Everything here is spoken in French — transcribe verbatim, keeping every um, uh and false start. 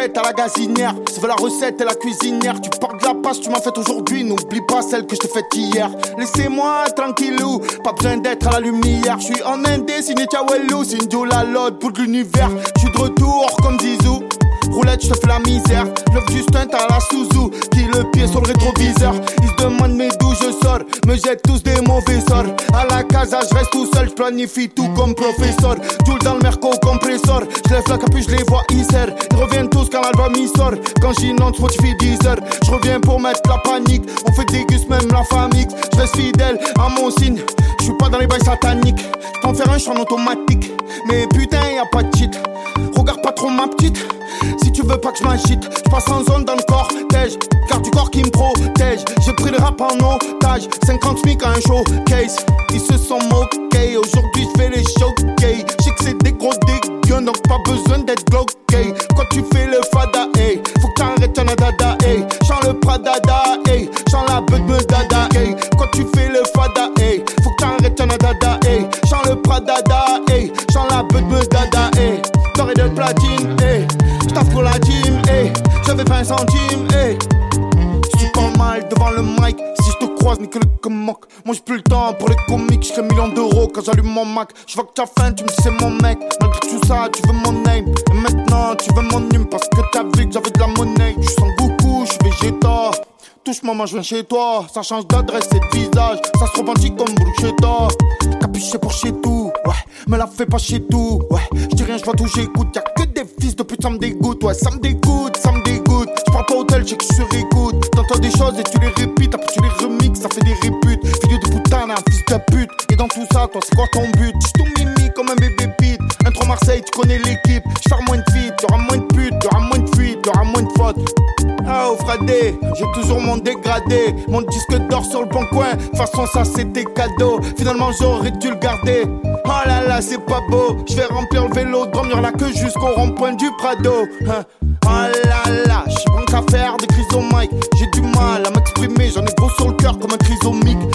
tête à la gazinière. Si veux la recette et la cuisinière, tu portes de la passe, tu m'as fait aujourd'hui. N'oublie pas celle que je t'ai faite hier. Laissez-moi tranquillou, pas besoin d'être à la lumière. Je suis en Indé, signé Tchawelou, Sinjo la lode pour de l'univers. Je suis de retour comme Zizou. Roulette, je te fais la misère. L'offre du stunt à la Suzu, qui le pied sur le rétroviseur. Ils se demandent mais d'où je sors. Me jettent tous des mauvais sorts. À la casa, je reste tout seul, je planifie tout comme professeur. Joule dans le merco compresseur. Je lève la capuche, je les vois hisser. Ils reviennent tous quand l'album y sort. Quand j'inonde, Spotify dix heures. Je reviens pour mettre la panique. On fait des gus, même la famille. Je reste fidèle à mon signe. Je suis pas dans les bails sataniques. Je peux en faire un chant automatique. Mais putain, y a pas de cheat. Regarde pas trop ma petite. Si tu veux pas que je m'agite, je passe en zone dans le cortège. Car du corps qui me protège. J'ai pris le rap en otage. cinquante smic à un showcase. Ils se sont moqués. Aujourd'hui je fais les showcase. Je sais que c'est des gros dégueux, donc pas besoin d'être bloqué. Quand tu fais le fada, hey, faut que t'arrêtes ton dada, hey. Chant le pradada, hey. Chant la beuh me dada, hey. Quand tu fais le fada, hey, faut que t'arrêtes ton dada, hey. Chant le pradada, hey. Chant la beuh me dada, hey. Doré de platine, hey. J'taffe pour la team, hey. J'avais pas un centime, hey. Si tu parles mal devant le mic, si je te croise, nique le que moque. Moi j'ai plus le temps pour les comiques, j'serais millions d'euros quand j'allume mon Mac. J'vois que t'as faim, tu me dis c'est mon mec. Malgré tout ça, tu veux mon name. Et maintenant, tu veux mon name parce que t'as vu que j'avais de la monnaie. Tu sens beaucoup, j'suis végéta. Touche maman, je viens chez toi. Ça change d'adresse et de visage. Ça se revendique comme bruschetta. Capuché pour chez tout, ouais. Me la fais pas chez tout, ouais. J'dis rien, j'vois tout, j'écoute. Y'a que des fils de pute, ça me dégoûte, ouais. Ça me dégoûte, ça me dégoûte. J'parle pas hôtel, j'sais que j'suis sur écoute. T'entends des choses et tu les répètes. Après tu les remixes, ça fait des réputes. Vidéo de putane, un fils de pute. Et dans tout ça, toi c'est quoi ton but? J'suis tout mimi comme un bébé pit. Intro Marseille, tu connais l'équipe. J'fais moins de feat, y'aura moins de pute, y'aura moins de fuite, y'aura moins de fautes. Ah oh fradé, j'ai toujours mon dégradé. Mon disque d'or sur le bon coin. De toute façon ça c'était cadeau. Finalement j'aurais dû le garder. Oh là là c'est pas beau. Je vais remplir le vélodrome, y'en a que jusqu'au rond-point du Prado, hein. Oh là là, j'suis bon qu'à faire des crises au mic. J'ai du mal à m'exprimer, j'en ai gros sur le cœur comme un chrysomique.